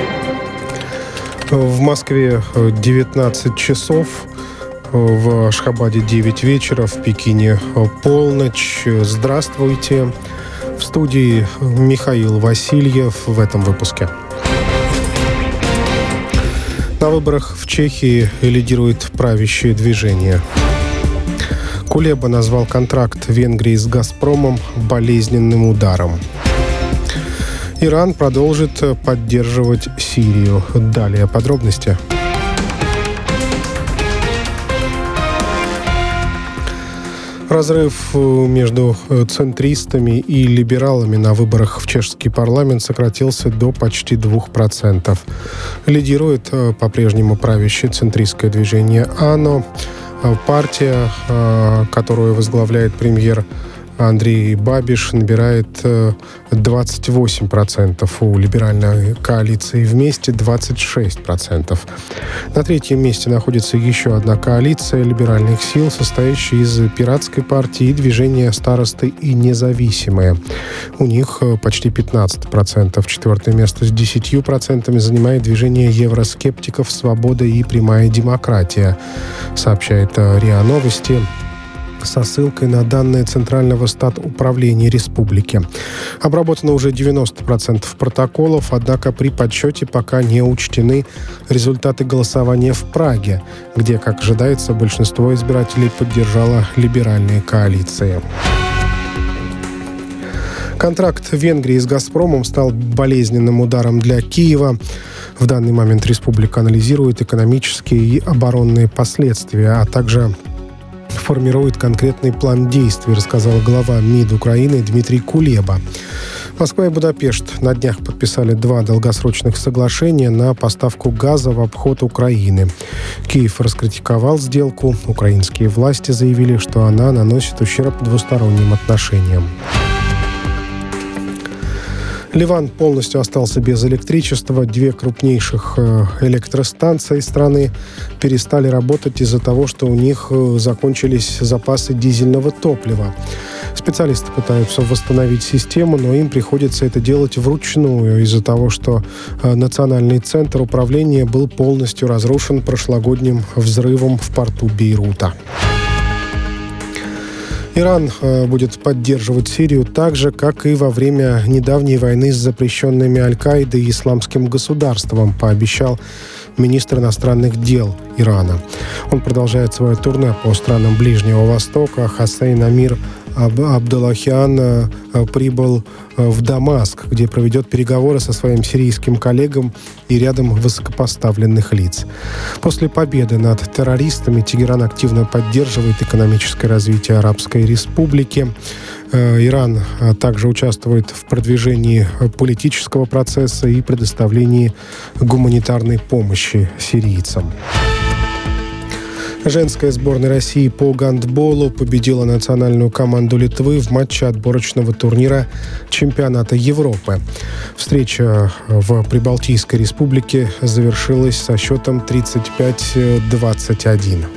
В Москве 19 часов, в Ашхабаде 9 вечера, в Пекине полночь. Здравствуйте. В студии Михаил Васильев в этом выпуске. На выборах в Чехии лидирует правящее движение. Кулеба назвал контракт Венгрии с «Газпромом» болезненным ударом. Иран продолжит поддерживать Сирию. Далее подробности. Разрыв между центристами и либералами на выборах в чешский парламент сократился до почти 2%. Лидирует по-прежнему правящее центристское движение АНО. Партия, которую возглавляет премьер Андрей Бабиш, набирает 28%, у либеральной коалиции «Вместе» 26%. На третьем месте находится еще одна коалиция либеральных сил, состоящая из Пиратской партии и движения «Старосты и независимые». У них почти 15%. Четвертое место с 10% занимает движение евроскептиков «Свобода и прямая демократия», сообщает РИА Новости со ссылкой на данные Центрального статуправления республики. Обработано уже 90% протоколов, однако при подсчете пока не учтены результаты голосования в Праге, где, как ожидается, большинство избирателей поддержало либеральные коалиции. Контракт Венгрии с «Газпромом» стал болезненным ударом для Киева. В данный момент республика анализирует экономические и оборонные последствия, а также формирует конкретный план действий, рассказал глава МИД Украины Дмитрий Кулеба. Москва и Будапешт на днях подписали 2 долгосрочных соглашения на поставку газа в обход Украины. Киев раскритиковал сделку. Украинские власти заявили, что она наносит ущерб двусторонним отношениям. Ливан полностью остался без электричества. 2 крупнейших электростанции страны перестали работать из-за того, что у них закончились запасы дизельного топлива. Специалисты пытаются восстановить систему, но им приходится это делать вручную из-за того, что национальный центр управления был полностью разрушен прошлогодним взрывом в порту Бейрута. Иран будет поддерживать Сирию так же, как и во время недавней войны с запрещенными Аль-Каидой и Исламским государством, пообещал министр иностранных дел Ирана. Он продолжает свое турне по странам Ближнего Востока. Хосейн Амир Абдуллахиан прибыл в Дамаск, где проведет переговоры со своим сирийским коллегом и рядом высокопоставленных лиц. После победы над террористами Тегеран активно поддерживает экономическое развитие Арабской Республики. Иран также участвует в продвижении политического процесса и предоставлении гуманитарной помощи сирийцам. Женская сборная России по гандболу победила национальную команду Литвы в матче отборочного турнира чемпионата Европы. Встреча в Прибалтийской республике завершилась со счетом 35-21.